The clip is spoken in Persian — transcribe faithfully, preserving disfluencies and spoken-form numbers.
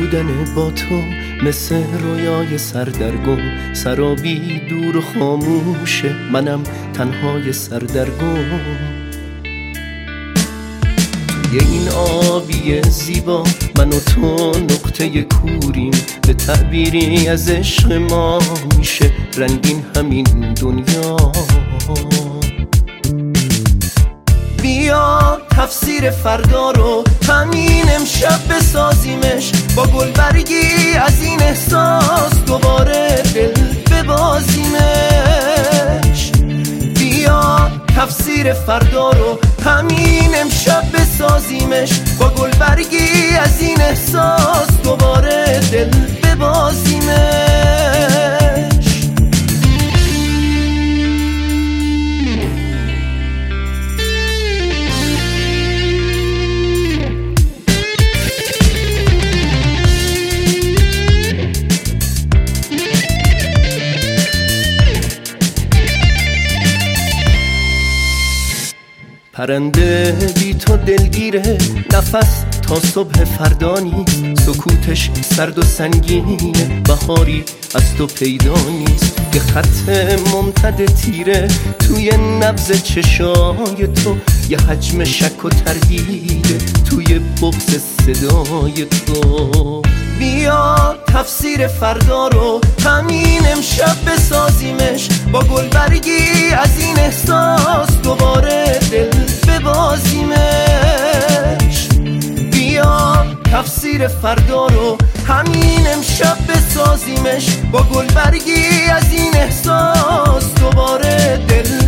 بودن با تو مثل رویای سردرگم، سرابی دور و خاموشه، منم تنهای سردرگم. توی این آبی زیبا من و تو نقطه کوریم، به تعبیری از عشق ما میشه رنگین همین دنیا. بیا تفسیر فردا رو همین امشب بسازیمش، با گلبرگی از این احساس دوباره دل ببازیمش. بیا تفسیر فردا رو همین امشب بسازیمش، با گلبرگی از این احساس دوباره دل ببازیمش. پرنده بی تو دلگیره، نفس تا صبح فردا نیست، سکوتش سرد و سنگینه، بهاری از تو پیدا نیست. یه خط ممتد تیره توی نبض چشای تو، یه حجم شک و تردیده توی بغض صدای تو. بیا تفسیر فردا رو همین امشب بسازیمش، با گلبرگی از این احساس دوباره دل ببازیمش. بیا تفسیر فردا رو همین امشب بسازیمش، با گلبرگی از این احساس دوباره دل